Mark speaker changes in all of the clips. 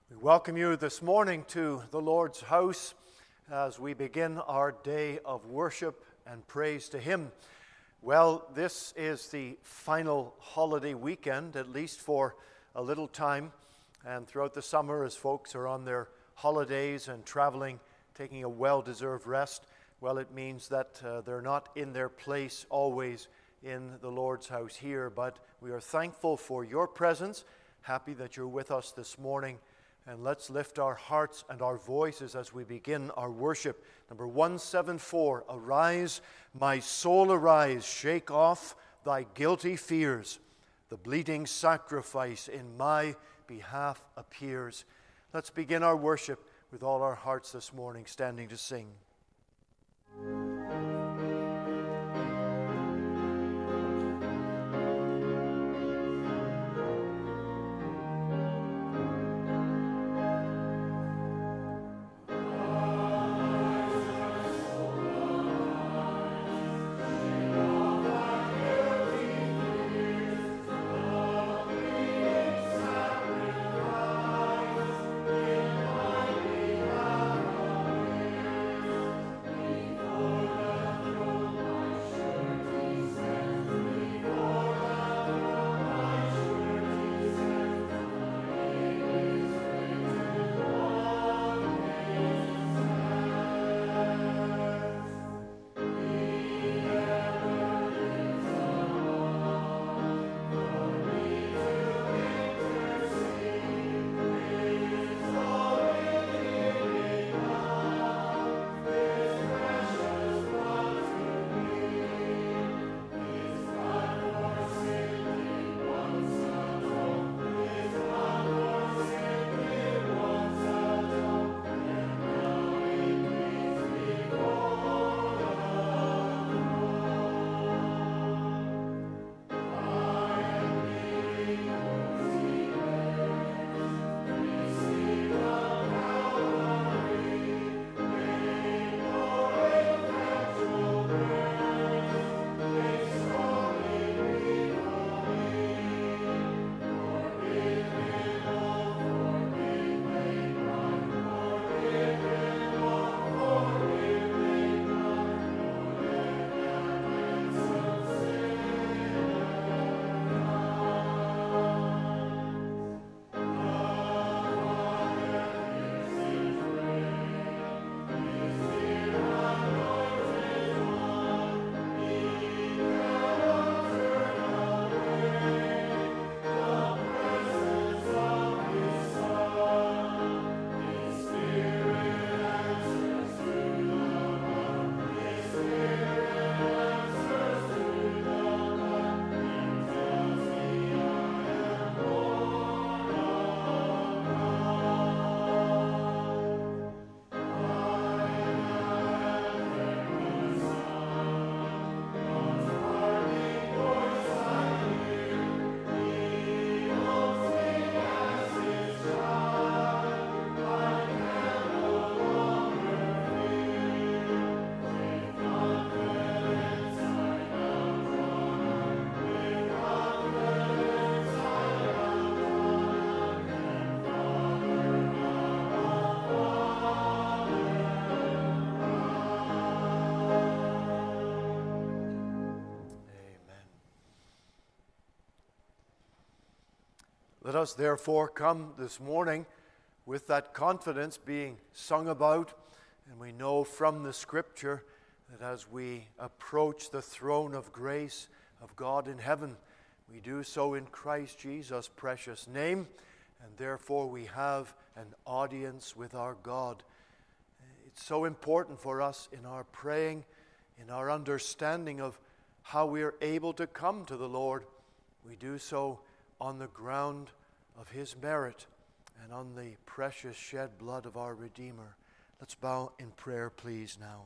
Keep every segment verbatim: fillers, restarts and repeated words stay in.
Speaker 1: We welcome you this morning to the Lord's house as we begin our day of worship and praise to Him. Well, this is the final holiday weekend, at least for a little time, and throughout the summer as folks are on their holidays and traveling, taking a well-deserved rest, well, it means that uh, they're not in their place always in the Lord's house here, but we are thankful for your presence, happy that you're with us this morning. And let's lift our hearts and our voices as we begin our worship. Number one seventy-four, Arise, my soul arise, shake off thy guilty fears. The bleeding sacrifice in my behalf appears. Let's begin our worship with all our hearts this morning, standing to sing. Let us therefore come this morning with that confidence being sung about, and we know from the Scripture that as we approach the throne of grace of God in heaven, we do so in Christ Jesus' precious name, and therefore we have an audience with our God. It's so important for us in our praying, in our understanding of how we are able to come to the Lord. We do so on the ground of His merit and on the precious shed blood of our Redeemer. Let's bow in prayer, please, now.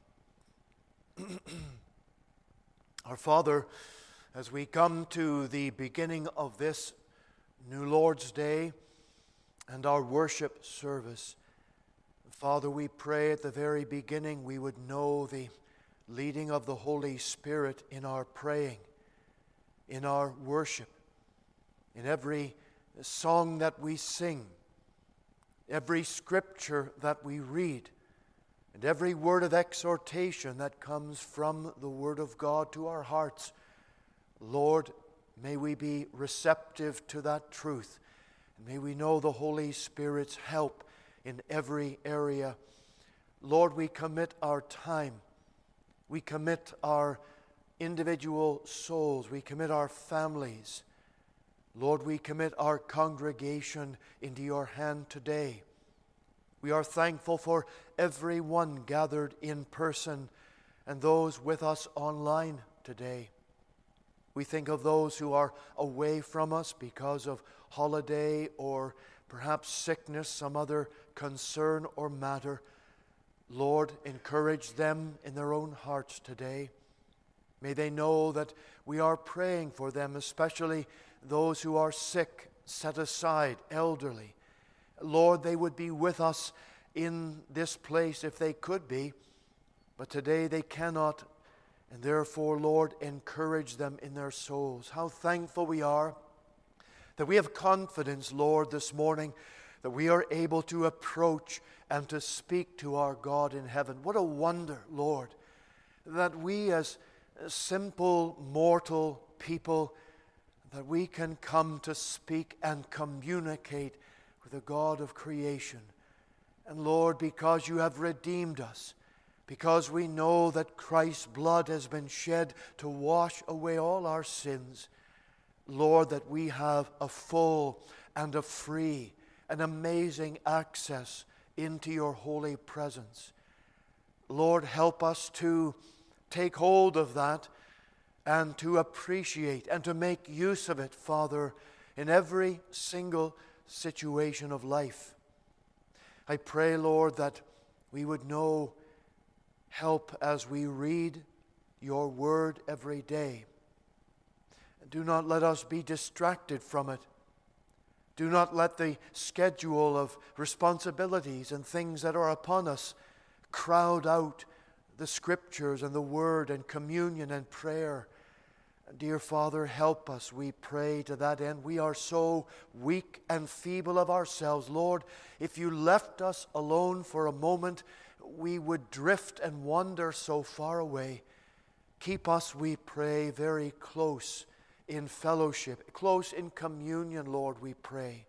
Speaker 1: Our Father, as we come to the beginning of this new Lord's Day and our worship service, Father, we pray at the very beginning we would know the leading of the Holy Spirit in our praying, in our worship, in every song that we sing, every scripture that we read, and every word of exhortation that comes from the Word of God to our hearts. Lord, may we be receptive to that truth, and may we know the Holy Spirit's help in every area. Lord, we commit our time, we commit our individual souls, we commit our families. Lord, we commit our congregation into your hand today. We are thankful for everyone gathered in person and those with us online today. We think of those who are away from us because of holiday or perhaps sickness, some other concern or matter. Lord, encourage them in their own hearts today. May they know that we are praying for them, especially those who are sick, set aside, elderly. Lord, they would be with us in this place if they could be, but today they cannot, and therefore, Lord, encourage them in their souls. How thankful we are that we have confidence, Lord, this morning, that we are able to approach and to speak to our God in heaven. What a wonder, Lord, that we as simple mortal people, that we can come to speak and communicate with the God of creation. And Lord, because you have redeemed us, because we know that Christ's blood has been shed to wash away all our sins, Lord, that we have a full and a free and amazing access into your holy presence. Lord, help us to take hold of that and to appreciate and to make use of it, Father, in every single situation of life. I pray, Lord, that we would know help as we read your word every day. Do not let us be distracted from it. Do not let the schedule of responsibilities and things that are upon us crowd out the Scriptures and the Word and communion and prayer. Dear Father, help us, we pray, to that end. We are so weak and feeble of ourselves. Lord, if you left us alone for a moment, we would drift and wander so far away. Keep us, we pray, very close in fellowship, close in communion, Lord, we pray.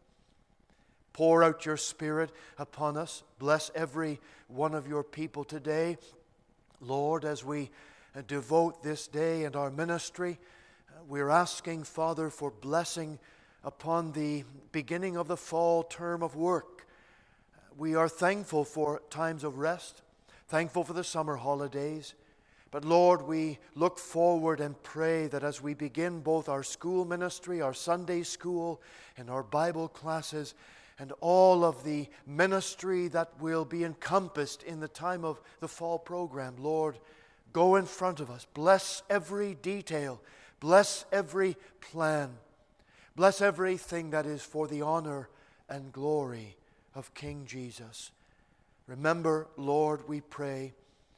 Speaker 1: Pour out your Spirit upon us. Bless every one of your people today. Lord, as we devote this day and our ministry, we're asking, Father, for blessing upon the beginning of the fall term of work. We are thankful for times of rest, thankful for the summer holidays. But Lord, we look forward and pray that as we begin both our school ministry, our Sunday school, and our Bible classes, and all of the ministry that will be encompassed in the time of the fall program, Lord, go in front of us. Bless every detail. Bless every plan. Bless everything that is for the honor and glory of King Jesus. Remember, Lord, we pray,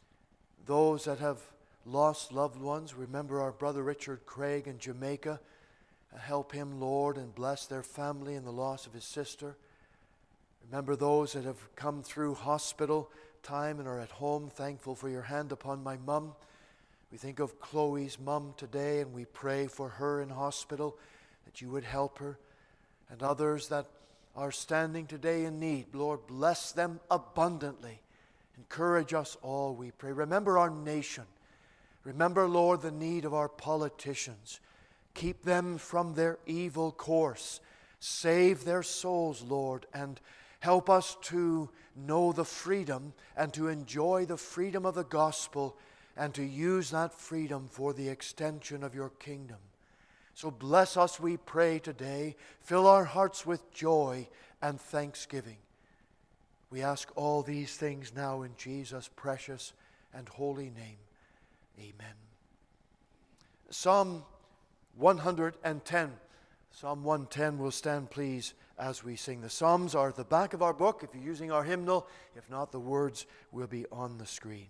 Speaker 1: those that have lost loved ones. Remember our brother Richard Craig in Jamaica. Help him, Lord, and bless their family in the loss of his sister. Remember those that have come through hospital time and are at home. Thankful for your hand upon my mum. We think of Chloe's mum today, and we pray for her in hospital, that you would help her. And others that are standing today in need, Lord, bless them abundantly. Encourage us all, we pray. Remember our nation. Remember, Lord, the need of our politicians. Keep them from their evil course. Save their souls, Lord, and help us to know the freedom and to enjoy the freedom of the gospel and to use that freedom for the extension of your kingdom. So bless us, we pray today. Fill our hearts with joy and thanksgiving. We ask all these things now in Jesus' precious and holy name. Amen. Psalm one hundred ten. Psalm one ten will stand, please, as we sing. The Psalms are at the back of our book if you're using our hymnal. If not, the words will be on the screen.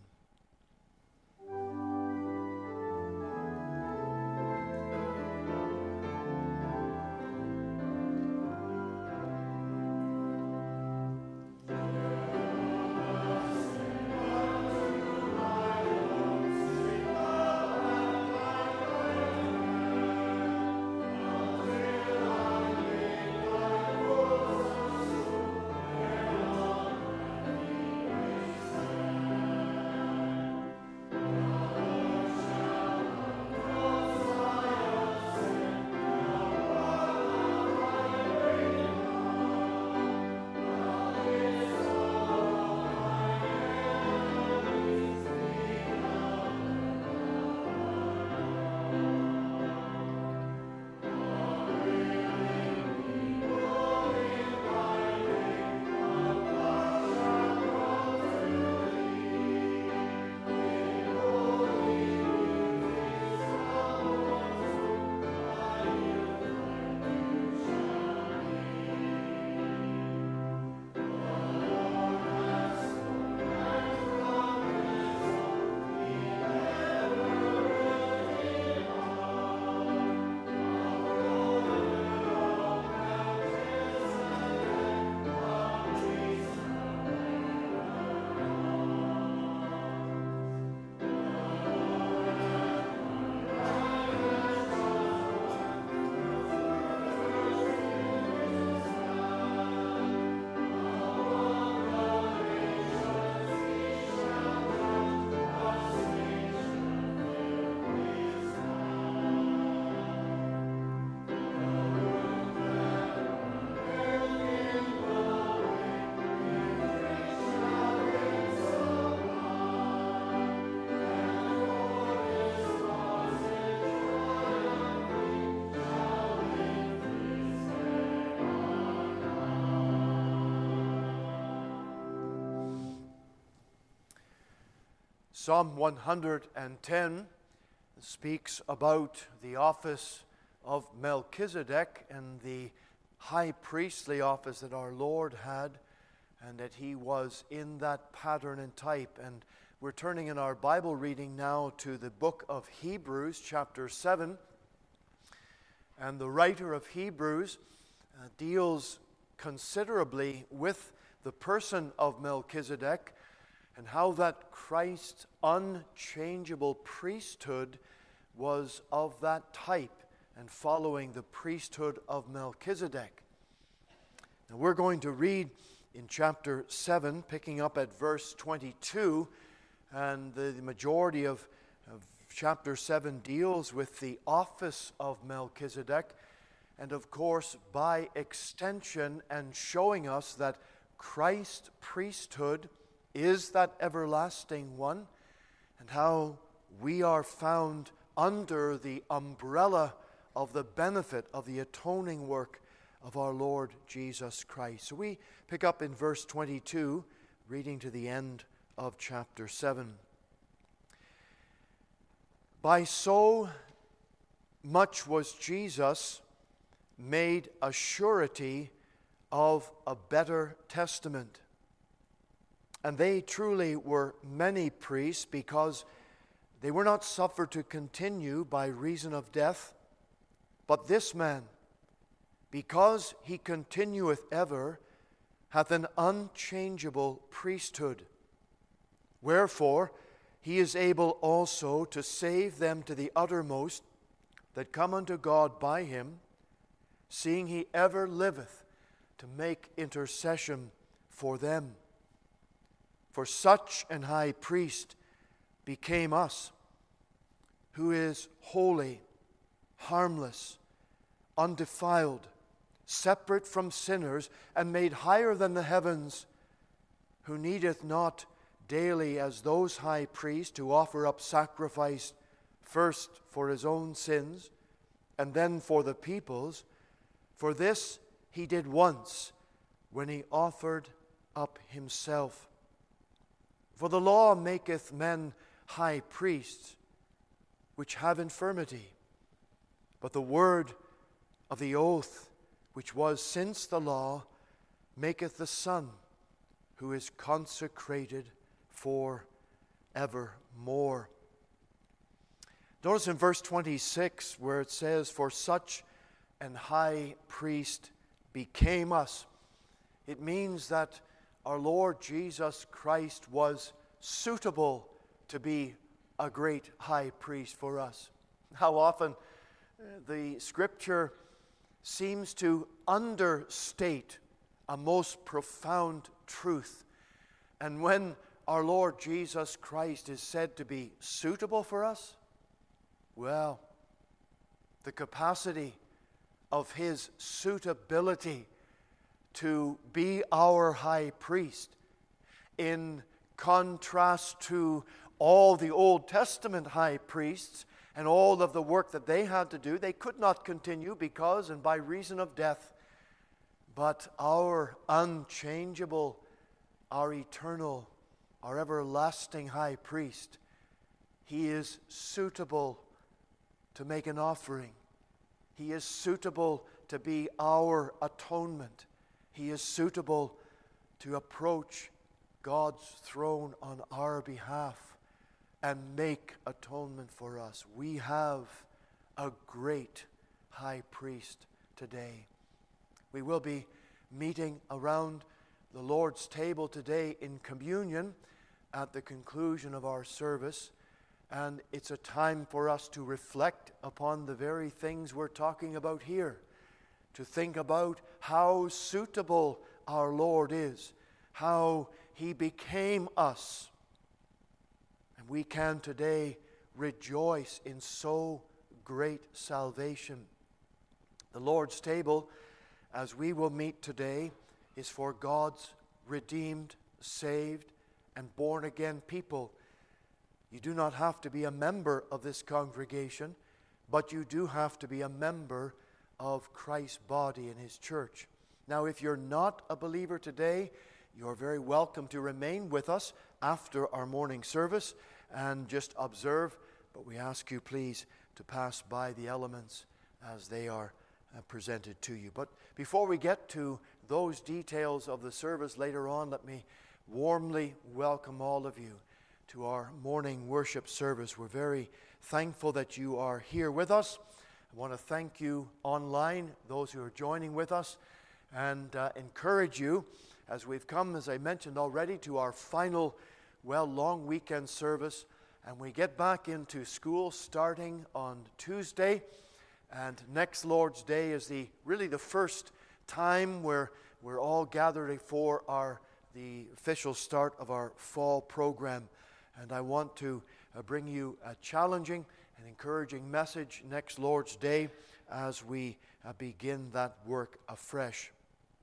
Speaker 1: Psalm one hundred ten speaks about the office of Melchizedek and the high priestly office that our Lord had, and that he was in that pattern and type. And we're turning in our Bible reading now to the book of Hebrews, chapter seven. And the writer of Hebrews uh, deals considerably with the person of Melchizedek and how that Christ's unchangeable priesthood was of that type and following the priesthood of Melchizedek. Now we're going to read in chapter seven, picking up at verse twenty-two, and the, the majority of, of chapter seven deals with the office of Melchizedek, and of course by extension and showing us that Christ's priesthood is that everlasting one, and how we are found under the umbrella of the benefit of the atoning work of our Lord Jesus Christ. So we pick up in verse twenty-two, reading to the end of chapter seven. By so much was Jesus made a surety of a better testament. And they truly were many priests, because they were not suffered to continue by reason of death. But this man, because he continueth ever, hath an unchangeable priesthood. Wherefore he is able also to save them to the uttermost that come unto God by him, seeing he ever liveth to make intercession for them. For such an high priest became us, who is holy, harmless, undefiled, separate from sinners, and made higher than the heavens, who needeth not daily as those high priests to offer up sacrifice, first for his own sins, and then for the people's. For this he did once, when he offered up himself. For the law maketh men high priests, which have infirmity. But the word of the oath, which was since the law, maketh the Son, who is consecrated for evermore. Notice in verse twenty-six where it says, for such an high priest became us. It means that our Lord Jesus Christ was suitable to be a great high priest for us. How often the Scripture seems to understate a most profound truth. And when our Lord Jesus Christ is said to be suitable for us, well, the capacity of his suitability to be our high priest, in contrast to all the Old Testament high priests and all of the work that they had to do, they could not continue because and by reason of death. But our unchangeable, our eternal, our everlasting high priest, he is suitable to make an offering. He is suitable to be our atonement. He is suitable to approach God's throne on our behalf and make atonement for us. We have a great high priest today. We will be meeting around the Lord's table today in communion at the conclusion of our service. And it's a time for us to reflect upon the very things we're talking about here. To think about how suitable our Lord is, how he became us. And we can today rejoice in so great salvation. The Lord's table, as we will meet today, is for God's redeemed, saved, and born-again people. You do not have to be a member of this congregation, but you do have to be a member of Christ's body in his church. Now, if you're not a believer today, you're very welcome to remain with us after our morning service, and just observe, but we ask you please to pass by the elements as they are uh, presented to you. But before we get to those details of the service later on, let me warmly welcome all of you to our morning worship service. We're very thankful that you are here with us. I want to thank you online, those who are joining with us, and uh, encourage you as we've come, as I mentioned already, to our final, well, long weekend service. And we get back into school starting on Tuesday. And next Lord's Day is the really the first time where we're all gathered for our the official start of our fall program. And I want to uh, bring you a challenging and encouraging message next Lord's Day as we uh, begin that work afresh.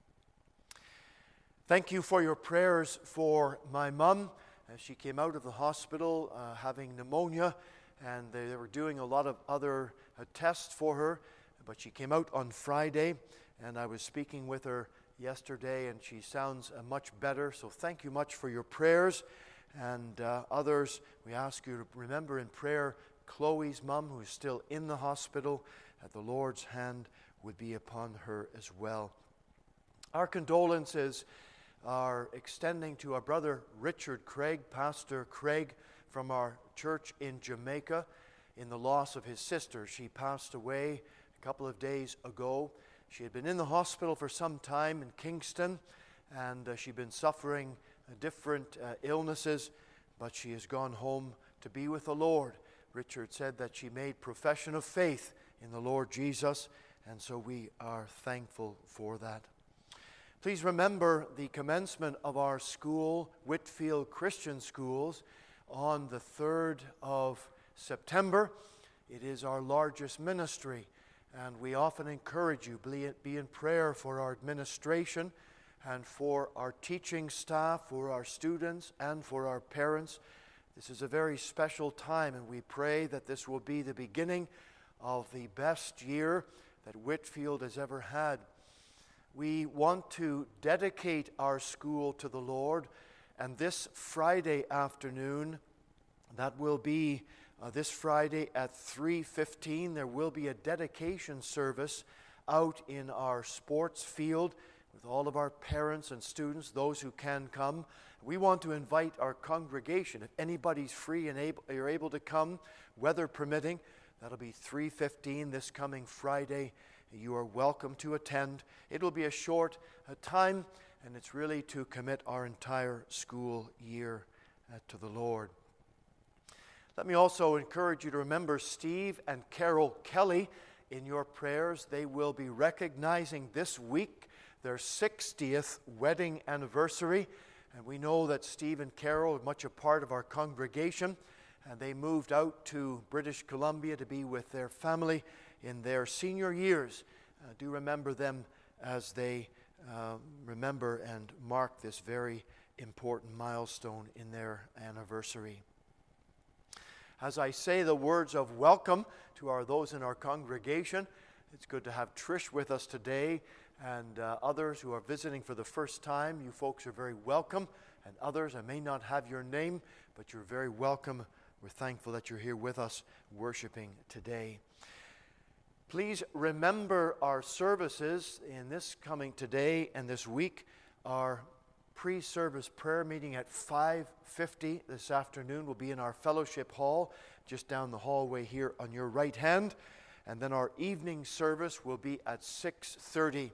Speaker 1: Thank you for your prayers for my mum. Uh, she came out of the hospital uh, having pneumonia, and they, they were doing a lot of other uh, tests for her, but she came out on Friday, and I was speaking with her yesterday, and she sounds uh, much better. So thank you much for your prayers. And uh, others, we ask you to remember in prayer Chloe's mum, who is still in the hospital, that the Lord's hand would be upon her as well. Our condolences are extending to our brother Richard Craig, Pastor Craig, from our church in Jamaica, in the loss of his sister. She passed away a couple of days ago. She had been in the hospital for some time in Kingston, and uh, she'd been suffering uh, different uh, illnesses, but she has gone home to be with the Lord. Richard said that she made profession of faith in the Lord Jesus, and so we are thankful for that. Please remember the commencement of our school, Whitfield Christian Schools, on the third of September. It is our largest ministry, and we often encourage you, be in prayer for our administration and for our teaching staff, for our students, and for our parents. This is a very special time, and we pray that this will be the beginning of the best year that Whitfield has ever had. We want to dedicate our school to the Lord, and this Friday afternoon, that will be uh, this Friday at three fifteen, there will be a dedication service out in our sports field with all of our parents and students, those who can come. We want to invite our congregation. If anybody's free and able, you're able to come, weather permitting, that'll be three fifteen this coming Friday. You are welcome to attend. It will be a short uh, time, and it's really to commit our entire school year uh, to the Lord. Let me also encourage you to remember Steve and Carol Kelly in your prayers. They will be recognizing this week their sixtieth wedding anniversary, and we know that Steve and Carol are much a part of our congregation, and they moved out to British Columbia to be with their family in their senior years. Uh, do remember them as they uh, remember and mark this very important milestone in their anniversary. As I say the words of welcome to our those in our congregation, it's good to have Trish with us today, and uh, others who are visiting for the first time. You folks are very welcome, and others, I may not have your name, but you're very welcome. We're thankful that you're here with us worshiping today. Please remember our services in this coming today and this week. Our pre-service prayer meeting at five fifty this afternoon will be in our fellowship hall, just down the hallway here on your right hand. And then our evening service will be at six thirty.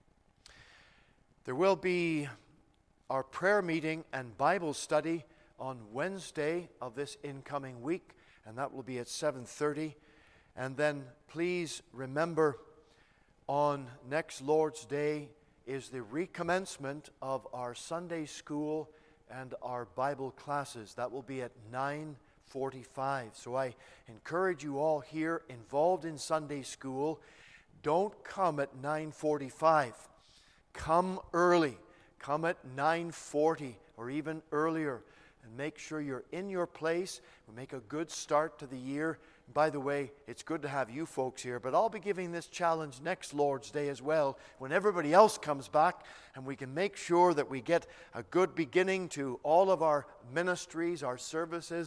Speaker 1: There will be our prayer meeting and Bible study on Wednesday of this incoming week, and that will be at seven thirty. And then please remember, on next Lord's Day is the recommencement of our Sunday school and our Bible classes. That will be at nine forty-five. So I encourage you all here involved in Sunday school, don't come at nine forty-five. Come early. Come at nine forty or even earlier, and make sure you're in your place. We'll make a good start to the year. By the way, it's good to have you folks here, but I'll be giving this challenge next Lord's Day as well, when everybody else comes back, and we can make sure that we get a good beginning to all of our ministries, our services,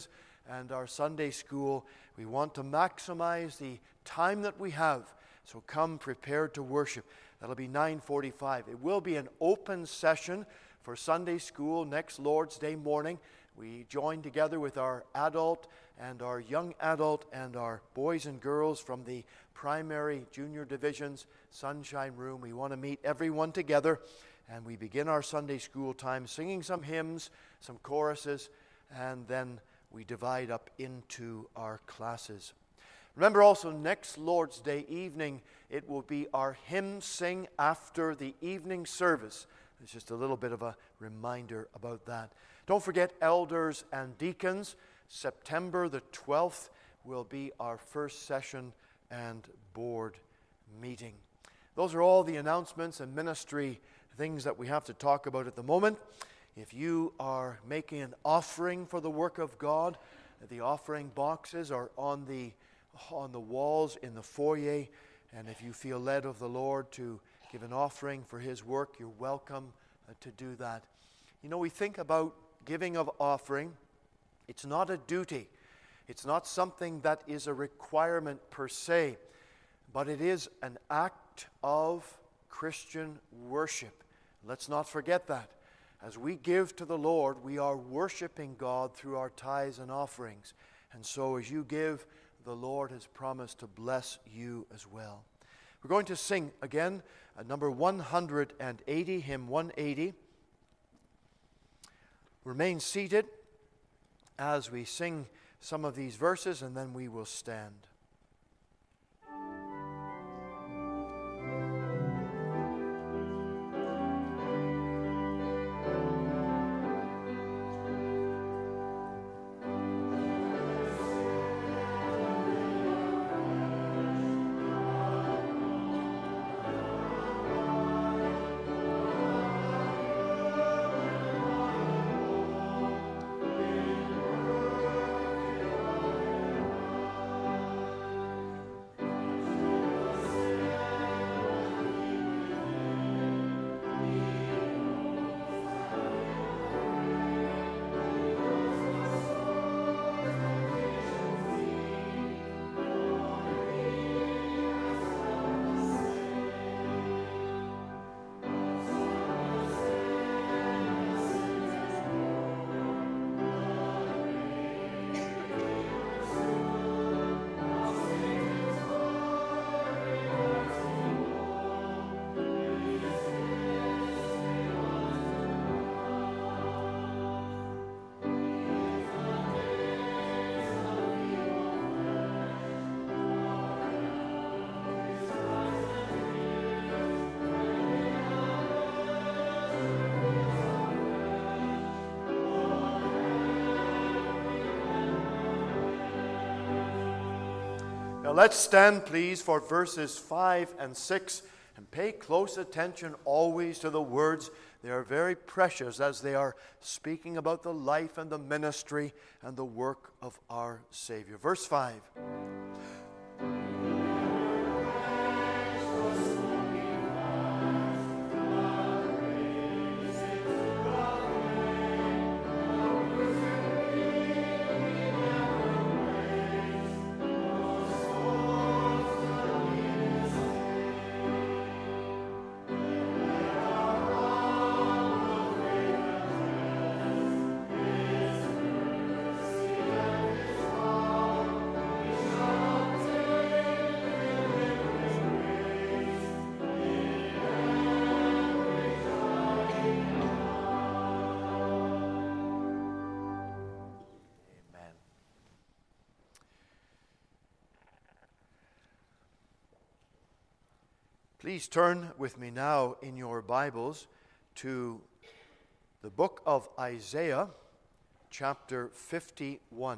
Speaker 1: and our Sunday school. We want to maximize the time that we have. So come prepared to worship. That'll be nine forty-five. It will be an open session for Sunday school next Lord's Day morning. We join together with our adult and our young adult and our boys and girls from the primary junior divisions, Sunshine Room. We want to meet everyone together, and we begin our Sunday school time singing some hymns, some choruses, and then we divide up into our classes. Remember also, next Lord's Day evening, it will be our hymn sing after the evening service. It's just a little bit of a reminder about that. Don't forget elders and deacons. September the twelfth will be our first session and board meeting. Those are all the announcements and ministry things that we have to talk about at the moment. If you are making an offering for the work of God, the offering boxes are on the on the walls in the foyer, and if you feel led of the Lord to give an offering for His work, you're welcome uh, to do that. You know, we think about giving of offering. It's not a duty. It's not something that is a requirement per se, but it is an act of Christian worship. Let's not forget that. As we give to the Lord, we are worshiping God through our tithes and offerings. And so as you give, the Lord has promised to bless you as well. We're going to sing again uh, number one hundred eighty, hymn one eighty. Remain seated as we sing some of these verses, and then we will stand. Now let's stand, please, for verses five and six, and pay close attention always to the words. They are very precious as they are speaking about the life and the ministry and the work of our Savior. Verse five. Please turn with me now in your Bibles to the book of Isaiah, chapter fifty-one.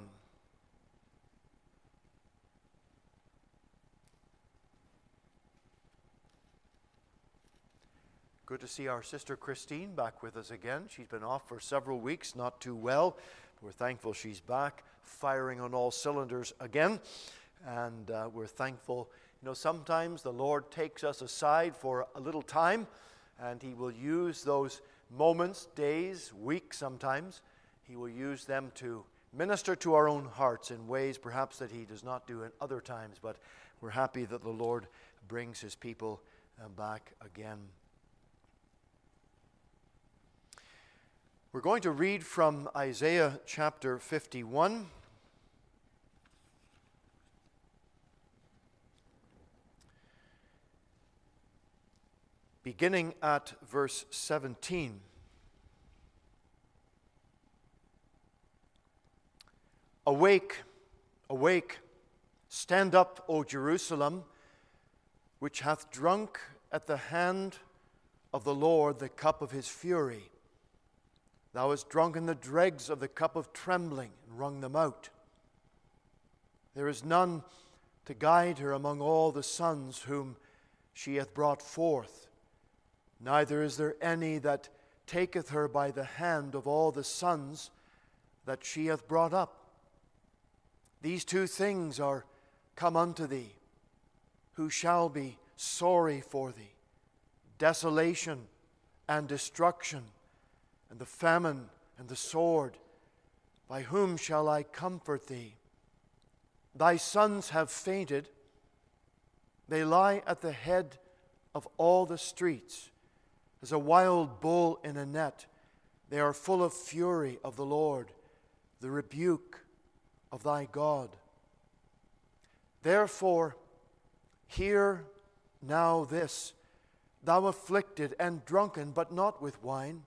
Speaker 1: Good to see our sister Christine back with us again. She's been off for several weeks, not too well. We're thankful she's back, firing on all cylinders again. And uh, we're thankful. You know, sometimes the Lord takes us aside for a little time, and He will use those moments, days, weeks sometimes. He will use them to minister to our own hearts in ways perhaps that he does not do in other times, but we're happy that the Lord brings his people uh, back again. We're going to read from Isaiah chapter fifty-one. Beginning at verse seventeen. Awake, awake, stand up, O Jerusalem, which hath drunk at the hand of the Lord the cup of his fury. Thou hast drunken the dregs of the cup of trembling, and wrung them out. There is none to guide her among all the sons whom she hath brought forth. Neither is there any that taketh her by the hand of all the sons that she hath brought up. These two things are come unto thee, who shall be sorry for thee, desolation and destruction, and the famine and the sword. By whom shall I comfort thee? Thy sons have fainted. They lie at the head of all the streets. As a wild bull in a net, they are full of fury of the Lord, the rebuke of thy God. Therefore, hear now this, thou afflicted and drunken, but not with wine.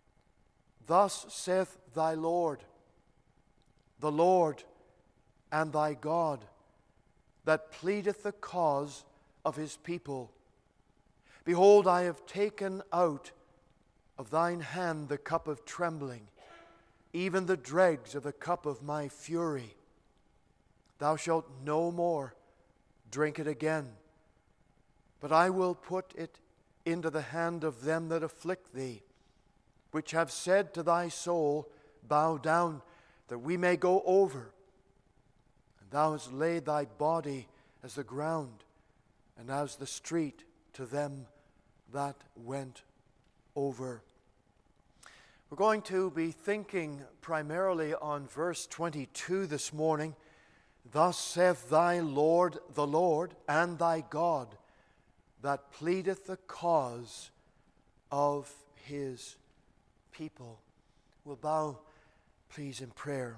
Speaker 1: Thus saith thy Lord, the Lord and thy God, that pleadeth the cause of his people. Behold, I have taken out of thine hand the cup of trembling, even the dregs of the cup of my fury. Thou shalt no more drink it again, but I will put it into the hand of them that afflict thee, which have said to thy soul, bow down, that we may go over. And thou hast laid thy body as the ground, and as the street to them that went over. We're going to be thinking primarily on verse twenty-two this morning. Thus saith thy Lord, the Lord, and thy God, that pleadeth the cause of his people. We'll bow, please, in prayer.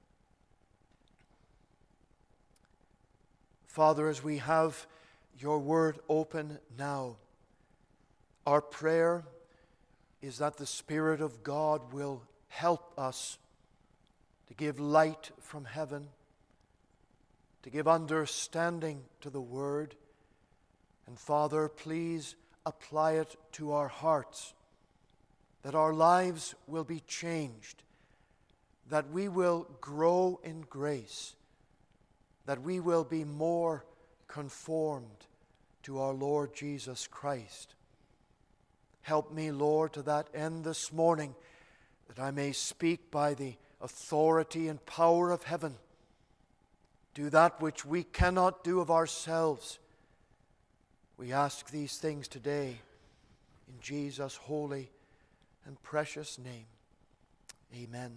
Speaker 1: Father, as we have your word open now, our prayer is that the Spirit of God will help us to give light from heaven, to give understanding to the word. And Father, please apply it to our hearts, that our lives will be changed, that we will grow in grace, that we will be more conformed to our Lord Jesus Christ. Help me, Lord, to that end this morning, that I may speak by the authority and power of heaven. Do that which we cannot do of ourselves. We ask these things today in Jesus' holy and precious name. Amen.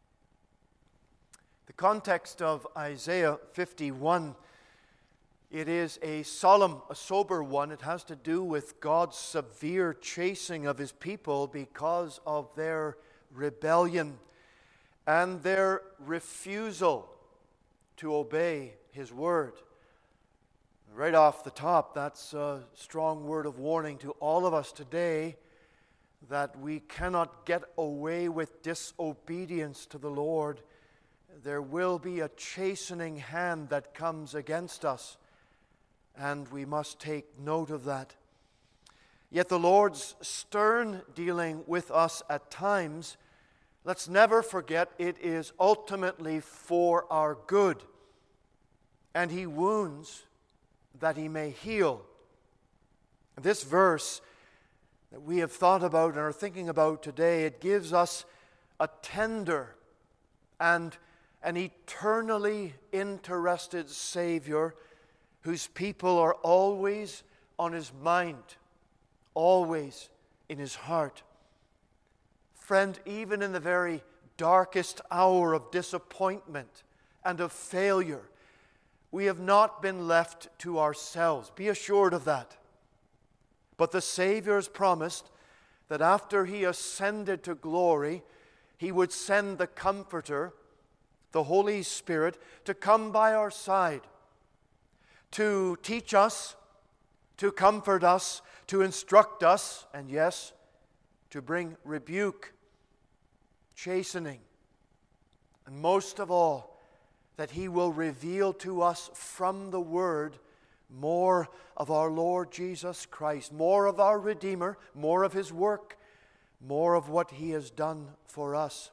Speaker 1: The context of Isaiah fifty-one, it is a solemn, a sober one. It has to do with God's severe chasing of his people because of their rebellion and their refusal to obey his word. Right off the top, that's a strong word of warning to all of us today, that we cannot get away with disobedience to the Lord. There will be a chastening hand that comes against us, and we must take note of that. Yet the Lord's stern dealing with us at times, let's never forget, it is ultimately for our good. And he wounds that he may heal. This verse that we have thought about and are thinking about today, it gives us a tender and an eternally interested Savior whose people are always on his mind, always in his heart. Friend, even in the very darkest hour of disappointment and of failure, we have not been left to ourselves. Be assured of that. But the Savior has promised that after He ascended to glory, He would send the Comforter, the Holy Spirit, to come by our side, to teach us, to comfort us, to instruct us, and yes, to bring rebuke, chastening, and most of all, that He will reveal to us from the Word more of our Lord Jesus Christ, more of our Redeemer, more of His work, more of what He has done for us.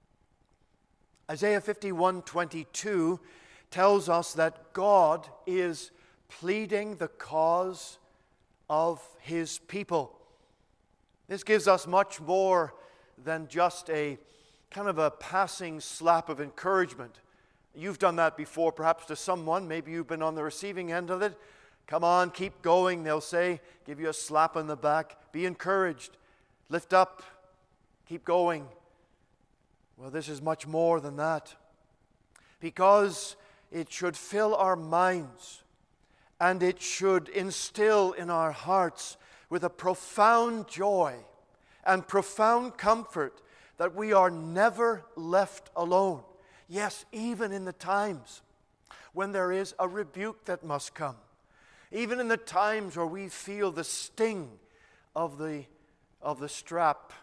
Speaker 1: Isaiah fifty-one twenty-two tells us that God is pleading the cause of His people. This gives us much more than just a kind of a passing slap of encouragement. You've done that before, perhaps to someone. Maybe you've been on the receiving end of it. Come on, keep going, they'll say. Give you a slap on the back. Be encouraged. Lift up. Keep going. Well, this is much more than that. Because it should fill our minds and it should instill in our hearts with a profound joy and profound comfort that we are never left alone. Yes, even in the times when there is a rebuke that must come. Even in the times where we feel the sting of the, of the strap,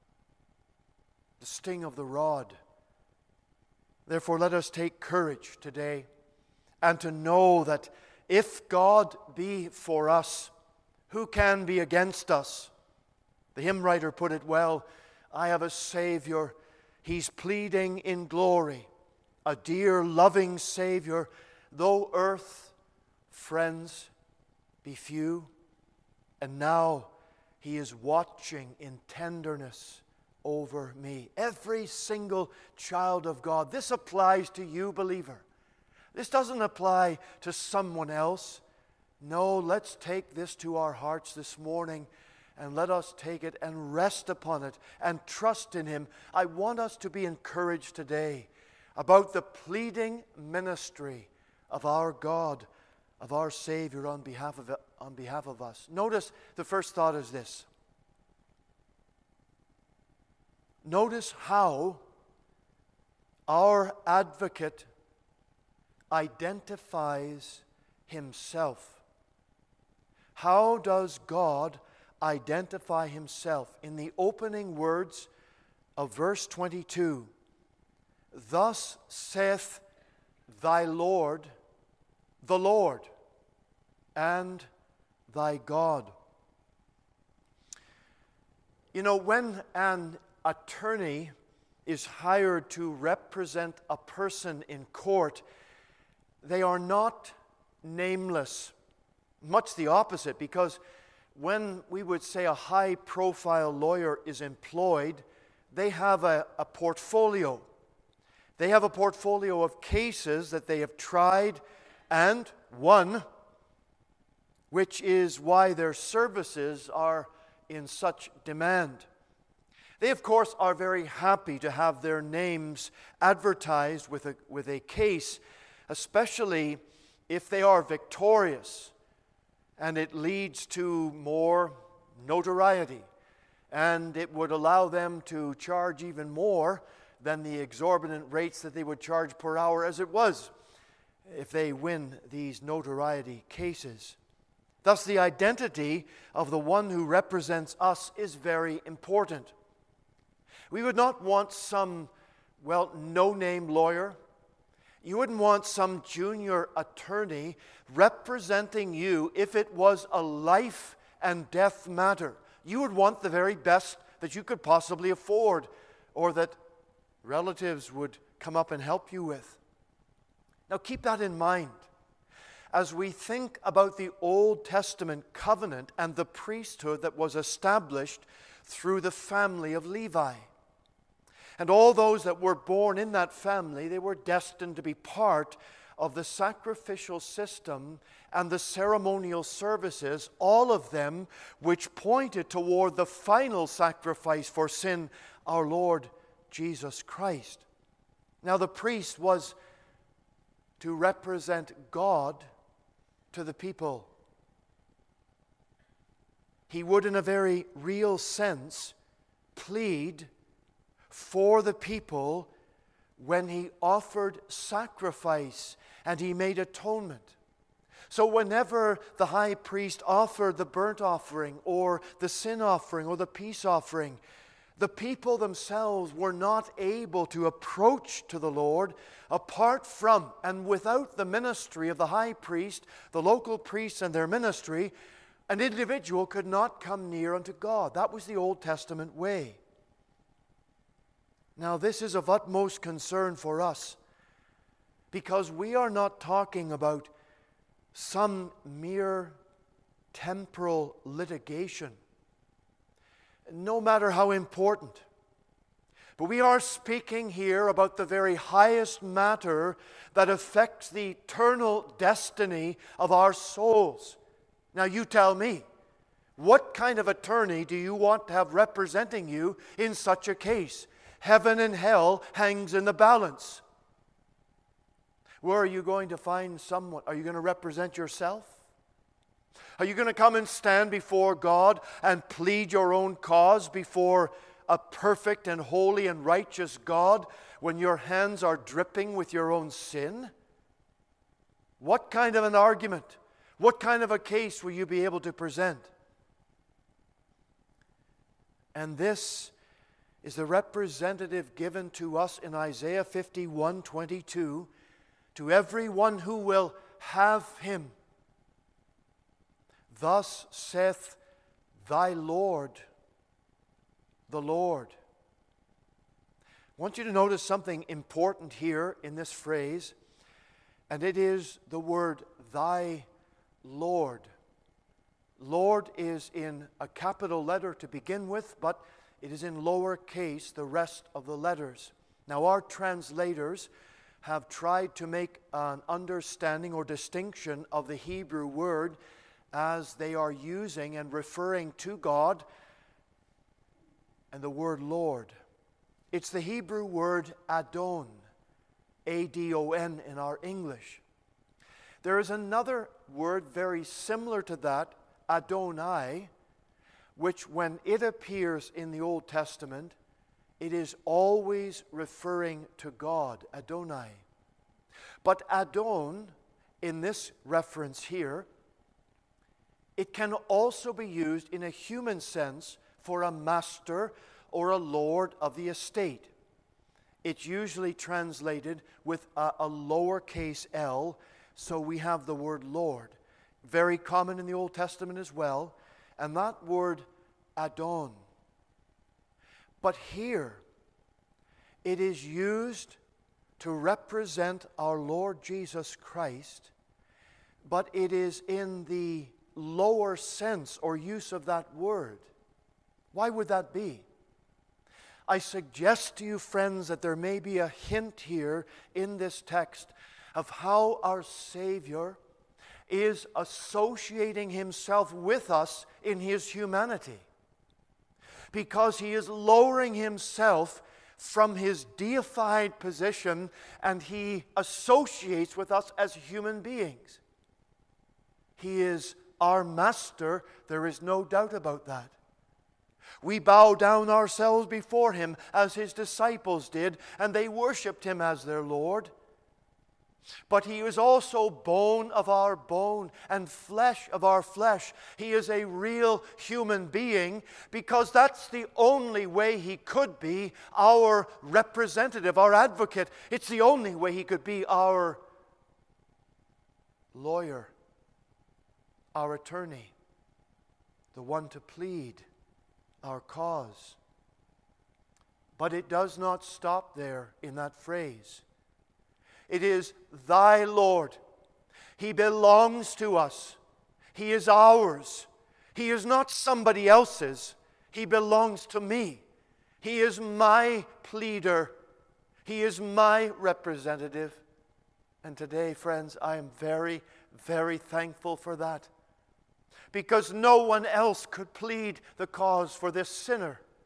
Speaker 1: the sting of the rod. Therefore, let us take courage today and to know that if God be for us, who can be against us? The hymn writer put it well, I have a Savior, He's pleading in glory. A dear, loving Savior, though earth, friends, be few. And now He is watching in tenderness over me. Every single child of God. This applies to you, believer. This doesn't apply to someone else. No, let's take this to our hearts this morning and let us take it and rest upon it and trust in Him. I want us to be encouraged today about the pleading ministry of our God, of our Savior on behalf of, on behalf of us. Notice the first thought is this. Notice how our advocate identifies himself. How does God identify Himself? In the opening words of verse twenty-two, thus saith thy Lord, the Lord, and thy God. You know, when an attorney is hired to represent a person in court, they are not nameless. Much the opposite, because when we would say a high-profile lawyer is employed, they have a, a portfolio. They have a portfolio of cases that they have tried and won, which is why their services are in such demand. They, of course, are very happy to have their names advertised with a, with a case, especially if they are victorious and it leads to more notoriety, and it would allow them to charge even more than the exorbitant rates that they would charge per hour as it was if they win these notoriety cases. Thus, the identity of the one who represents us is very important. We would not want some, well, no-name lawyer. You wouldn't want some junior attorney representing you if it was a life and death matter. You would want the very best that you could possibly afford, or that relatives would come up and help you with. Now keep that in mind as we think about the Old Testament covenant and the priesthood that was established through the family of Levi. And all those that were born in that family, they were destined to be part of the sacrificial system and the ceremonial services, all of them which pointed toward the final sacrifice for sin, our Lord Jesus Christ. Now, the priest was to represent God to the people. He would, in a very real sense, plead for the people when he offered sacrifice and he made atonement. So whenever the high priest offered the burnt offering or the sin offering or the peace offering, the people themselves were not able to approach to the Lord apart from and without the ministry of the high priest, the local priests and their ministry. An individual could not come near unto God. That was the Old Testament way. Now, this is of utmost concern for us because we are not talking about some mere temporal litigation, no matter how important. But we are speaking here about the very highest matter that affects the eternal destiny of our souls. Now you tell me, what kind of attorney do you want to have representing you in such a case? Heaven and hell hangs in the balance. Where are you going to find someone? Are you going to represent yourself? Are you going to come and stand before God and plead your own cause before a perfect and holy and righteous God when your hands are dripping with your own sin? What kind of an argument? What kind of a case will you be able to present? And this is the representative given to us in Isaiah fifty-one twenty-two. To everyone who will have him. Thus saith thy Lord, the Lord. I want you to notice something important here in this phrase, and it is the word thy Lord. Lord is in a capital letter to begin with, but it is in lowercase the rest of the letters. Now, our translators have tried to make an understanding or distinction of the Hebrew word as they are using and referring to God and the word Lord. It's the Hebrew word Adon, A D O N in our English. There is another word very similar to that, Adonai, which when it appears in the Old Testament, it is always referring to God, Adonai. But Adon, in this reference here, it can also be used in a human sense for a master or a lord of the estate. It's usually translated with a, a lowercase l, so we have the word Lord. Very common in the Old Testament as well. And that word Adon. But here, it is used to represent our Lord Jesus Christ, but it is in the lower sense or use of that word. Why would that be? I suggest to you, friends, that there may be a hint here in this text of how our Savior is associating himself with us in his humanity. Because he is lowering himself from his deified position and he associates with us as human beings. He is our master, there is no doubt about that. We bow down ourselves before him as his disciples did, and they worshipped him as their Lord. But he is also bone of our bone and flesh of our flesh. He is a real human being because that's the only way he could be our representative, our advocate. It's the only way he could be our lawyer, our attorney, the one to plead our cause. But it does not stop there in that phrase. It is thy Lord. He belongs to us. He is ours. He is not somebody else's. He belongs to me. He is my pleader. He is my representative. And today, friends, I am very, very thankful for that. Because no one else could plead the cause for this sinner.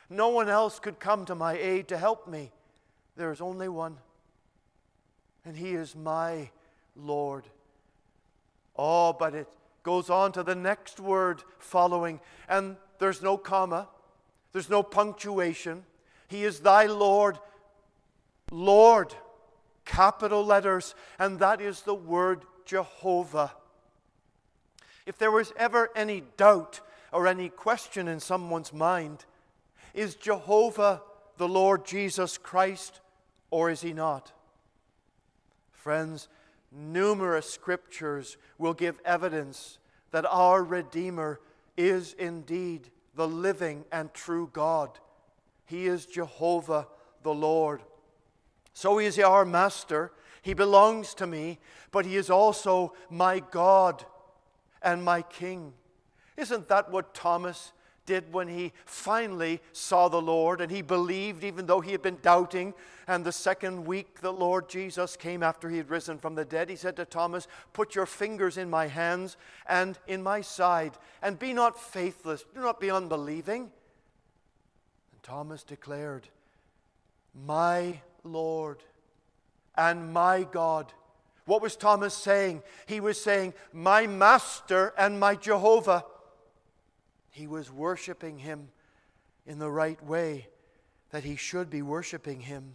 Speaker 1: No one else could come to my aid to help me. There is only one, and He is my Lord. Oh, but it goes on to the next word following, and there's no comma, there's no punctuation. He is thy Lord, Lord, capital letters, and that is the word Jehovah. If there was ever any doubt or any question in someone's mind, is Jehovah the Lord Jesus Christ, or is He not? Friends, numerous scriptures will give evidence that our Redeemer is indeed the living and true God. He is Jehovah the Lord. So He is our Master. He belongs to me, but He is also my God and my King. Isn't that what Thomas did when he finally saw the Lord and he believed even though he had been doubting? And the second week the Lord Jesus came after He had risen from the dead. He said to Thomas, "Put your fingers in my hands and in my side, and be not faithless, do not be unbelieving." And Thomas declared, "My Lord and my God." What was Thomas saying? He was saying, "My Master and my Jehovah." He was worshiping Him in the right way that he should be worshiping Him.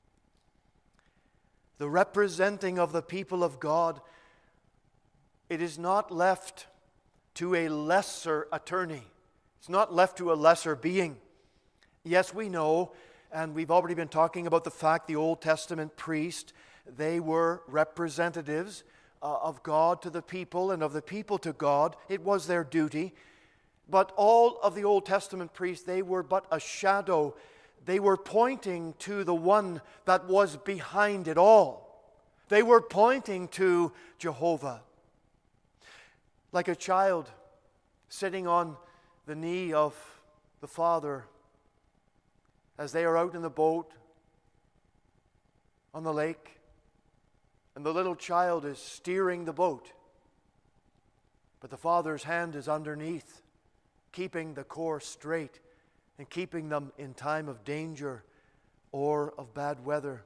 Speaker 1: The representing of the people of God, it is not left to a lesser attorney. It's not left to a lesser being. Yes, we know, and we've already been talking about the fact the Old Testament priest, they were representatives uh, of God to the people and of the people to God. It was their duty. But all of the Old Testament priests, they were but a shadow. They were pointing to the one that was behind it all. They were pointing to Jehovah. Like a child sitting on the knee of the father as they are out in the boat on the lake, and the little child is steering the boat, but the father's hand is underneath, keeping the course straight and keeping them in time of danger or of bad weather.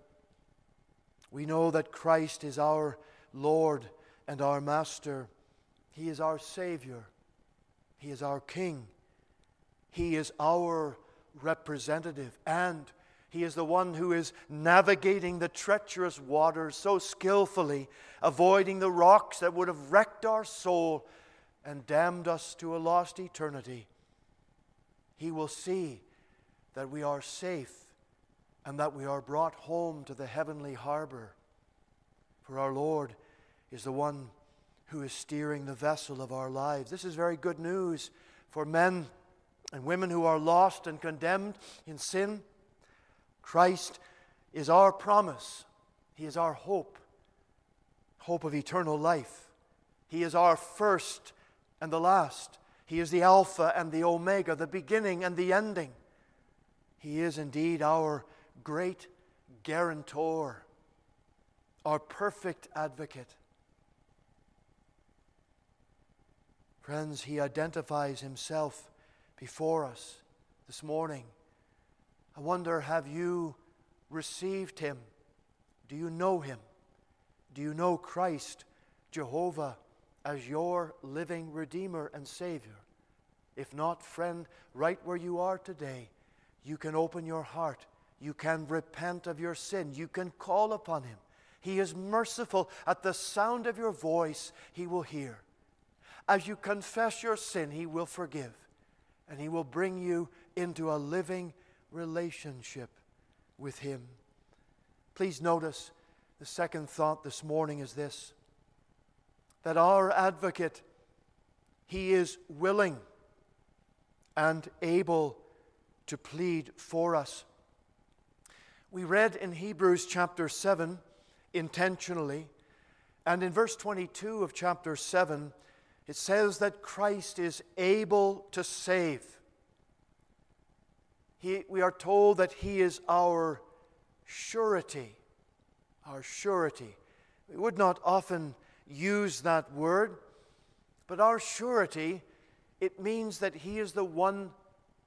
Speaker 1: We know that Christ is our Lord and our Master. He is our Savior. He is our King. He is our representative, and He is the one who is navigating the treacherous waters so skillfully, avoiding the rocks that would have wrecked our soul and damned us to a lost eternity. He will see that we are safe and that we are brought home to the heavenly harbor. For our Lord is the one who is steering the vessel of our lives. This is very good news for men and women who are lost and condemned in sin. Christ is our promise. He is our hope, hope of eternal life. He is our first and the last. He is the Alpha and the Omega, the beginning and the ending. He is indeed our great guarantor, our perfect advocate. Friends, He identifies Himself before us this morning. I wonder, have you received Him? Do you know Him? Do you know Christ, Jehovah, as your living Redeemer and Savior? If not, friend, right where you are today, you can open your heart. You can repent of your sin. You can call upon Him. He is merciful. At the sound of your voice, He will hear. As you confess your sin, He will forgive. And He will bring you into a living relationship with Him. Please notice the second thought this morning is this: that our advocate, He is willing and able to plead for us. We read in Hebrews chapter seven intentionally, and in verse twenty-two of chapter seven, it says that Christ is able to save. He, we are told that He is our surety, our surety. We would not often use that word, but our surety, it means that He is the one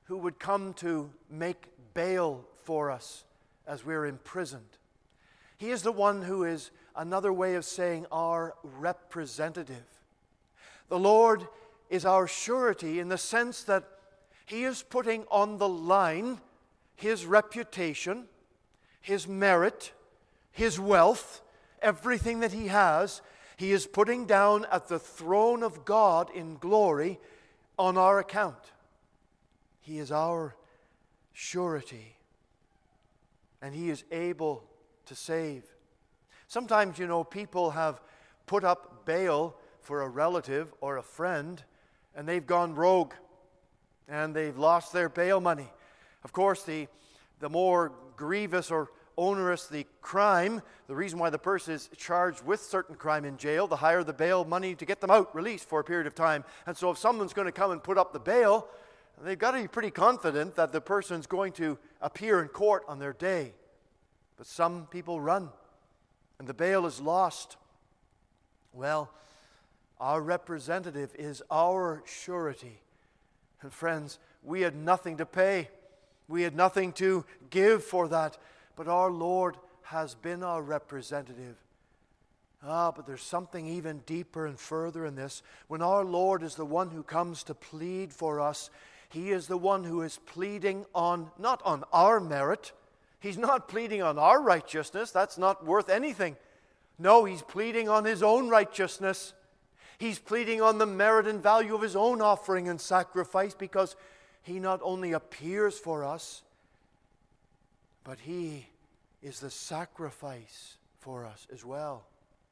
Speaker 1: who would come to make bail for us as we're imprisoned. He is the one who is, another way of saying, our representative. The Lord is our surety in the sense that He is putting on the line His reputation, His merit, His wealth, everything that He has. He is putting down at the throne of God in glory on our account. He is our surety, and He is able to save. Sometimes, you know, people have put up bail for a relative or a friend, and they've gone rogue, and they've lost their bail money. Of course, the, the more grievous or onerous the crime, the reason why the person is charged with certain crime in jail, the higher the bail money to get them out, released for a period of time. And so if someone's going to come and put up the bail, they've got to be pretty confident that the person's going to appear in court on their day. But some people run, and the bail is lost. Well, our representative is our surety. And friends, we had nothing to pay. We had nothing to give for that. But our Lord has been our representative. Ah, but there's something even deeper and further in this. When our Lord is the one who comes to plead for us, He is the one who is pleading on, not on our merit. He's not pleading on our righteousness. That's not worth anything. No, He's pleading on His own righteousness. He's pleading on the merit and value of His own offering and sacrifice, because He not only appears for us, but He is the sacrifice for us as well.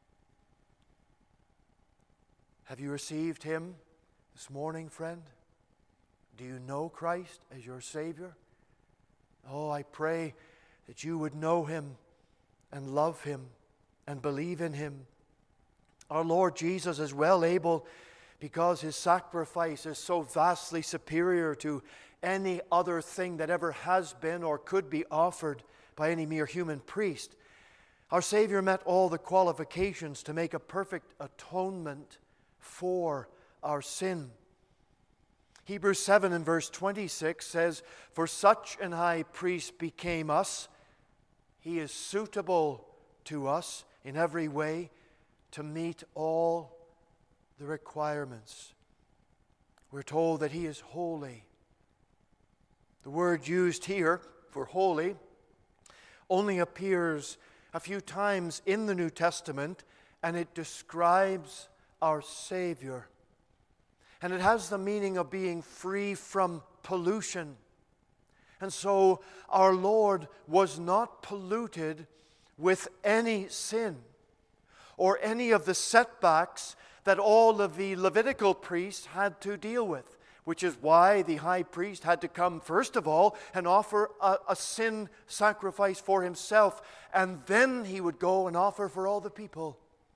Speaker 1: Have you received Him this morning, friend? Do you know Christ as your Savior? Oh, I pray that you would know Him and love Him and believe in Him. Our Lord Jesus is well able, because His sacrifice is so vastly superior to any other thing that ever has been or could be offered by any mere human priest. Our Savior met all the qualifications to make a perfect atonement for our sin. Hebrews seven and verse twenty-six says, "For such an high priest became us. He is suitable to us in every way to meet all the requirements." We're told that He is holy. The word used here for holy only appears a few times in the New Testament, and it describes our Savior. And it has the meaning of being free from pollution. And so our Lord was not polluted with any sin or any of the setbacks that all of the Levitical priests had to deal with, which is why the high priest had to come first of all and offer a, a sin sacrifice for himself, and then he would go and offer for all the people.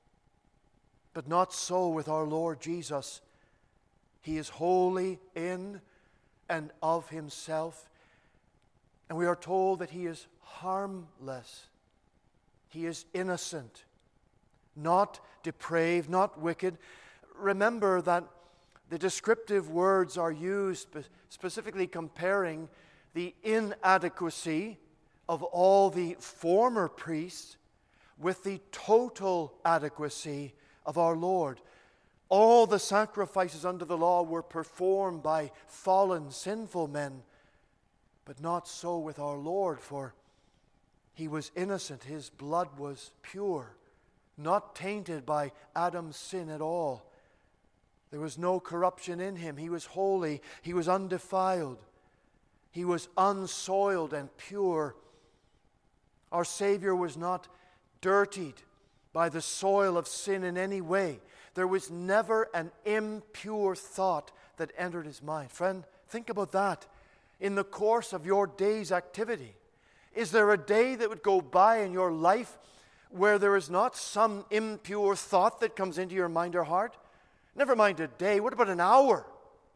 Speaker 1: But not so with our Lord Jesus. He is holy in and of Himself, and we are told that He is harmless. He is innocent, not depraved, not wicked. Remember that the descriptive words are used specifically comparing the inadequacy of all the former priests with the total adequacy of our Lord. All the sacrifices under the law were performed by fallen, sinful men, but not so with our Lord, for He was innocent. His blood was pure, not tainted by Adam's sin at all. There was no corruption in Him. He was holy. He was undefiled. He was unsoiled and pure. Our Savior was not dirtied by the soil of sin in any way. There was never an impure thought that entered His mind. Friend, think about that. In the course of your day's activity, is there a day that would go by in your life where there is not some impure thought that comes into your mind or heart? Never mind a day. What about an hour?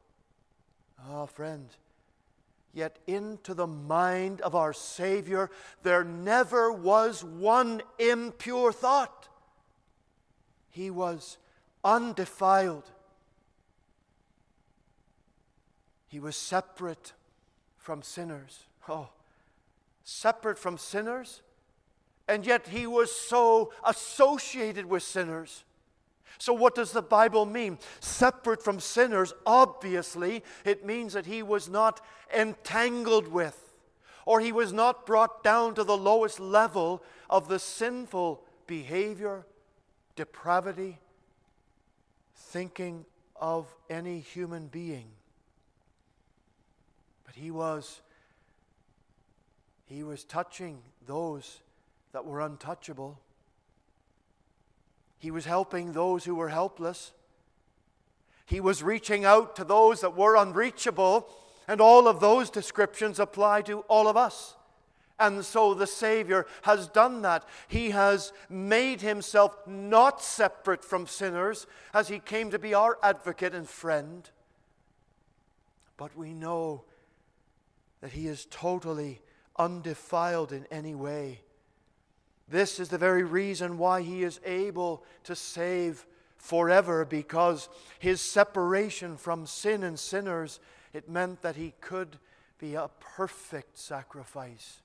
Speaker 1: Ah, friend, yet into the mind of our Savior there never was one impure thought. He was undefiled. He was separate from sinners. Oh, separate from sinners, and yet he was so associated with sinners. So what does the Bible mean? Separate from sinners, obviously, it means that he was not entangled with, or he was not brought down to the lowest level of the sinful behavior, depravity, thinking of any human being. But he was, he was touching those that were untouchable. He was helping those who were helpless. He was reaching out to those that were unreachable. And all of those descriptions apply to all of us. And so the Savior has done that. He has made himself not separate from sinners as he came to be our advocate and friend. But we know that he is totally undefiled in any way. This is the very reason why he is able to save forever, because his separation from sin and sinners, it meant that he could be a perfect sacrifice.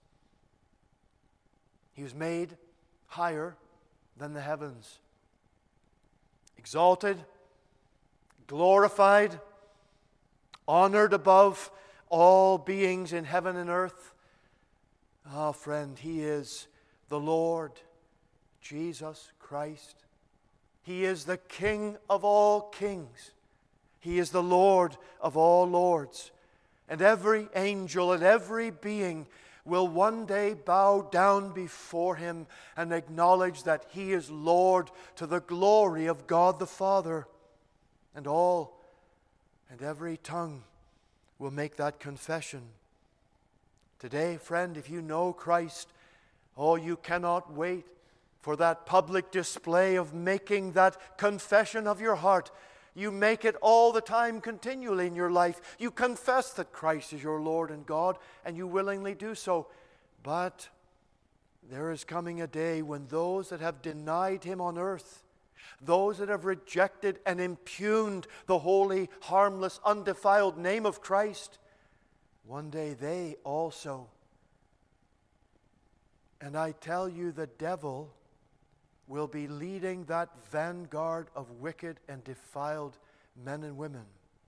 Speaker 1: He was made higher than the heavens, exalted, glorified, honored above all beings in heaven and earth. Ah, friend, he is the Lord Jesus Christ. He is the King of all kings. He is the Lord of all lords. And every angel and every being will one day bow down before him and acknowledge that he is Lord, to the glory of God the Father. And all and every tongue will make that confession. Today, friend, if you know Christ, oh, you cannot wait for that public display of making that confession of your heart. You make it all the time, continually in your life. You confess that Christ is your Lord and God, and you willingly do so. But there is coming a day when those that have denied him on earth, those that have rejected and impugned the holy, harmless, undefiled name of Christ, one day they also. And I tell you, the devil will be leading that vanguard of wicked and defiled men and women.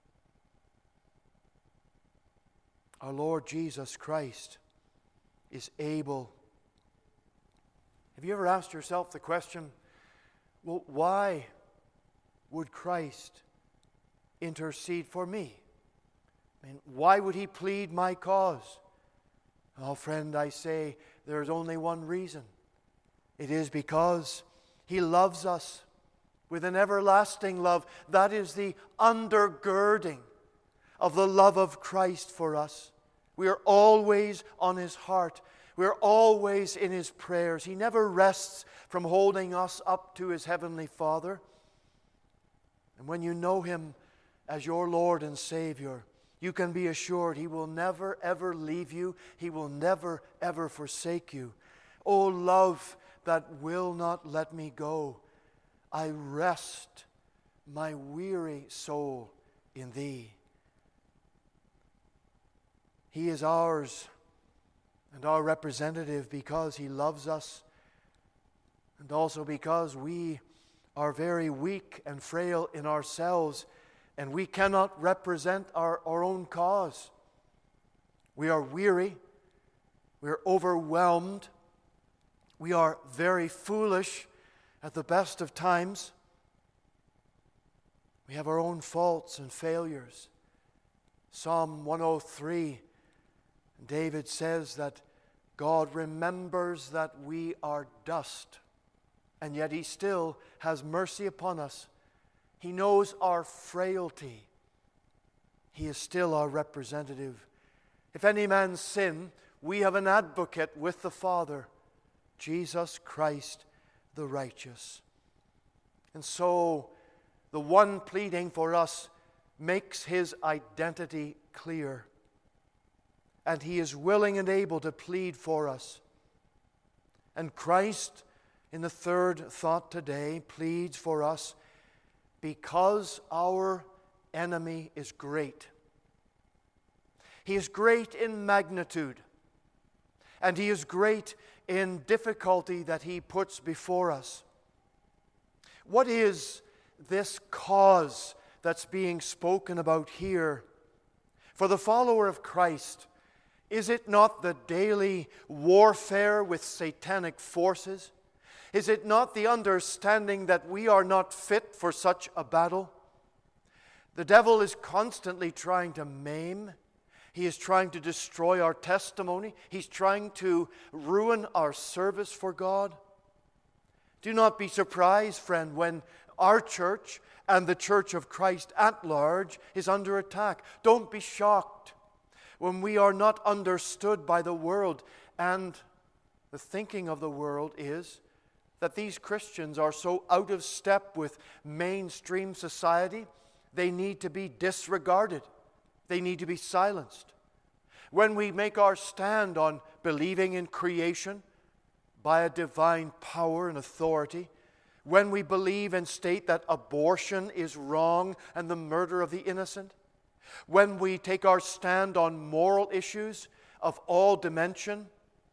Speaker 1: Our Lord Jesus Christ is able. Have you ever asked yourself the question, well, why would Christ intercede for me? I mean, why would he plead my cause? Oh, friend, I say there's only one reason. It is because he loves us with an everlasting love. That is the undergirding of the love of Christ for us. We are always on his heart. We are always in his prayers. He never rests from holding us up to his heavenly Father. And when you know him as your Lord and Savior, you can be assured he will never, ever leave you. He will never, ever forsake you. O love that will not let me go, I rest my weary soul in thee. He is ours and our representative because he loves us, and also because we are very weak and frail in ourselves, and we cannot represent our, our own cause. We are weary. We are overwhelmed. We are very foolish at the best of times. We have our own faults and failures. Psalm one oh three, David says that God remembers that we are dust, and yet he still has mercy upon us. He knows our frailty. He is still our representative. If any man sin, we have an advocate with the Father, Jesus Christ the righteous. And so, the one pleading for us makes his identity clear. And he is willing and able to plead for us. And Christ, in the third thought today, pleads for us because our enemy is great. He is great in magnitude. And He is great in difficulty that He puts before us. What is this cause that's being spoken about here? For the follower of Christ, is it not the daily warfare with satanic forces? Is it not the understanding that we are not fit for such a battle? The devil is constantly trying to maim. He is trying to destroy our testimony. He's trying to ruin our service for God. Do not be surprised, friend, when our church and the church of Christ at large is under attack. Don't be shocked when we are not understood by the world. And the thinking of the world is that these Christians are so out of step with mainstream society, they need to be disregarded. They need to be silenced. When we make our stand on believing in creation by a divine power and authority, when we believe and state that abortion is wrong and the murder of the innocent, when we take our stand on moral issues of all dimension,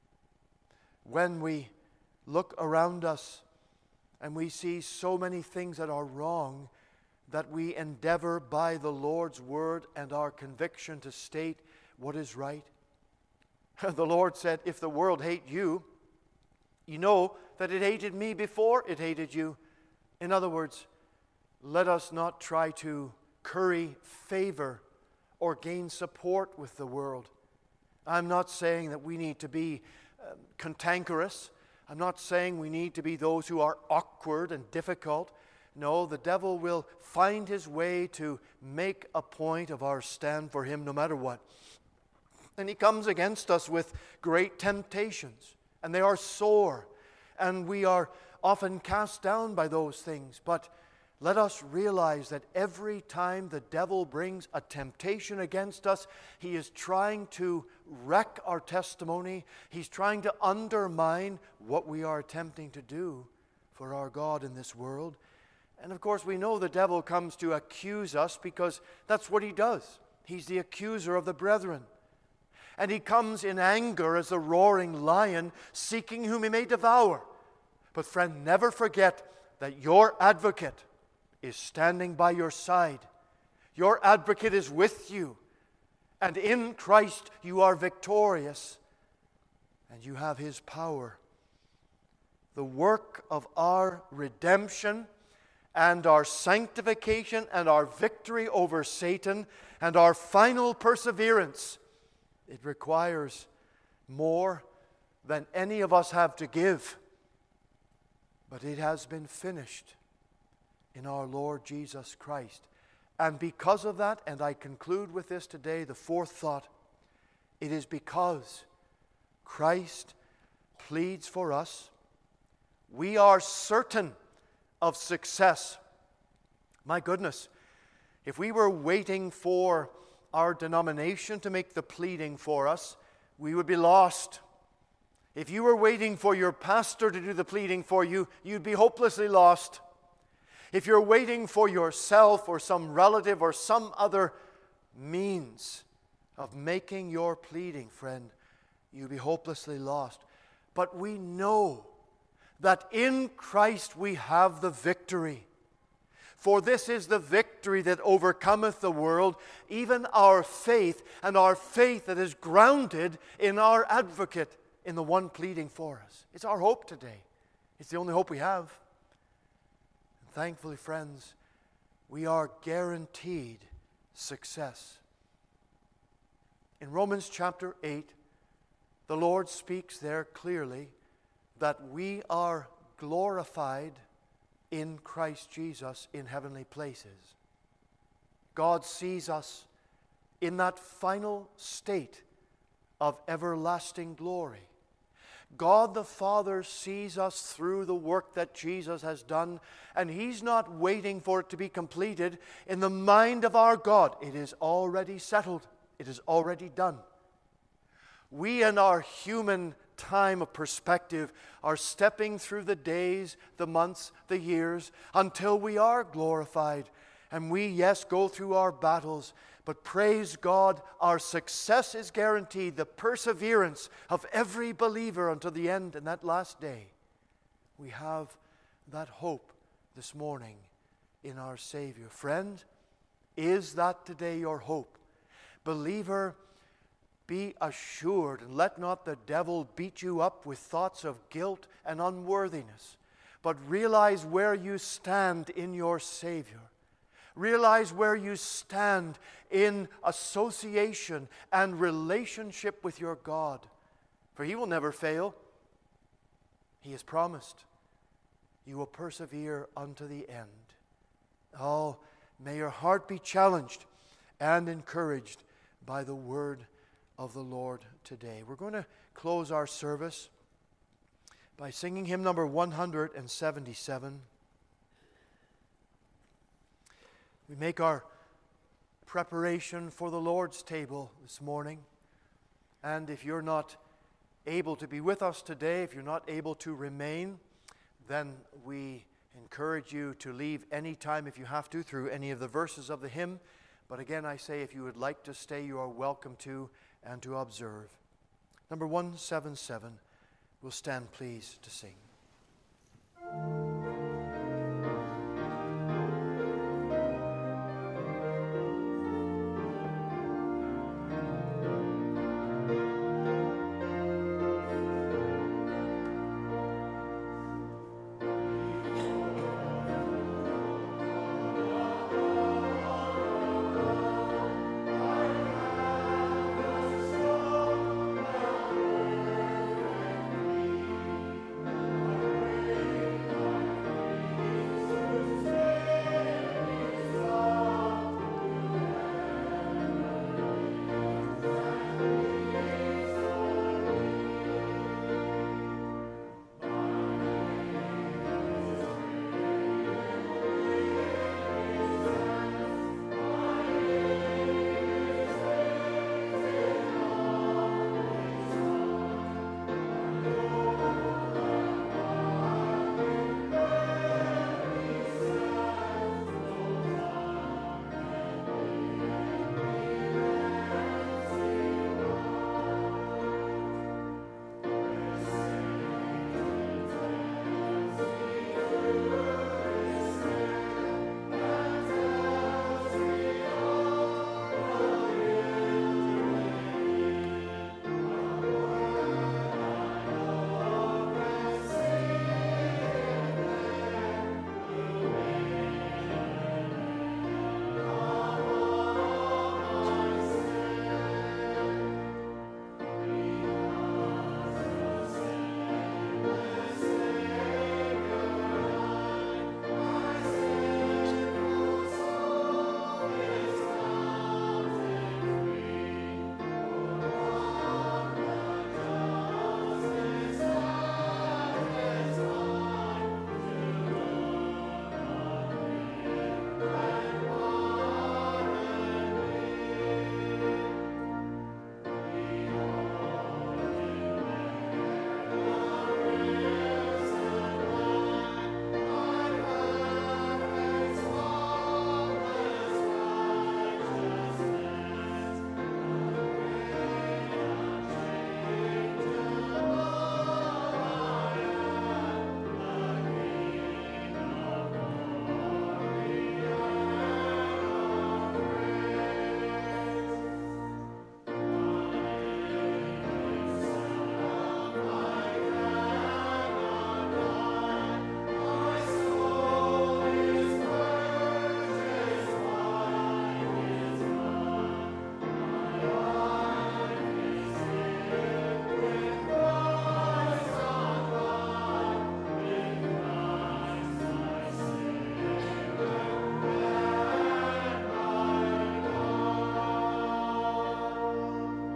Speaker 1: when we look around us and we see so many things that are wrong, that we endeavor by the Lord's word and our conviction to state what is right. The Lord said, if the world hate you, you know that it hated me before it hated you. In other words, let us not try to curry favor or gain support with the world. I'm not saying that we need to be uh, cantankerous. I'm not saying we need to be those who are awkward and difficult. No, the devil will find his way to make a point of our stand for him no matter what. And he comes against us with great temptations, and they are sore, and we are often cast down by those things. But let us realize that every time the devil brings a temptation against us, he is trying to wreck our testimony. He's trying to undermine what we are attempting to do for our God in this world. And of course, we know the devil comes to accuse us because that's what he does. He's the accuser of the brethren. And he comes in anger as a roaring lion, seeking whom he may devour. But friend, never forget that your advocate is standing by your side. Your advocate is with you. And in Christ you are victorious. And you have his power. The work of our redemption and our sanctification and our victory over Satan and our final perseverance, it requires more than any of us have to give. But it has been finished in our Lord Jesus Christ. And because of that, and I conclude with this today, the fourth thought, it is because Christ pleads for us, we are certain of success. My goodness, if we were waiting for our denomination to make the pleading for us, we would be lost. If you were waiting for your pastor to do the pleading for you, you'd be hopelessly lost. If you're waiting for yourself or some relative or some other means of making your pleading, friend, you'd be hopelessly lost. But we know that in Christ we have the victory. For this is the victory that overcometh the world, even our faith, and our faith that is grounded in our advocate, in the one pleading for us. It's our hope today. It's the only hope we have. And thankfully, friends, we are guaranteed success. In Romans chapter eight, the Lord speaks there clearly that we are glorified in Christ Jesus in heavenly places. God sees us in that final state of everlasting glory. God the Father sees us through the work that Jesus has done, and He's not waiting for it to be completed. In the mind of our God, it is already settled. It is already done. We in our human time of perspective are stepping through the days, the months, the years, until we are glorified. And we, yes, go through our battles, But praise God, our success is guaranteed, the perseverance of every believer until the end and that last day. We have that hope this morning in our Savior. Friend, is that today your hope? Believer, be assured, and let not the devil beat you up with thoughts of guilt and unworthiness, but realize where you stand in your Savior. Realize where you stand in association and relationship with your God. For He will never fail. He has promised you will persevere unto the end. Oh, may your heart be challenged and encouraged by the word of the Lord today. We're going to close our service by singing hymn number one hundred seventy-seven. We make our preparation for the Lord's table this morning. And if you're not able to be with us today, if you're not able to remain, then we encourage you to leave any time if you have to through any of the verses of the hymn. But again, I say if you would like to stay, you are welcome to and to observe. Number one seventy-seven. We'll stand, please, to sing.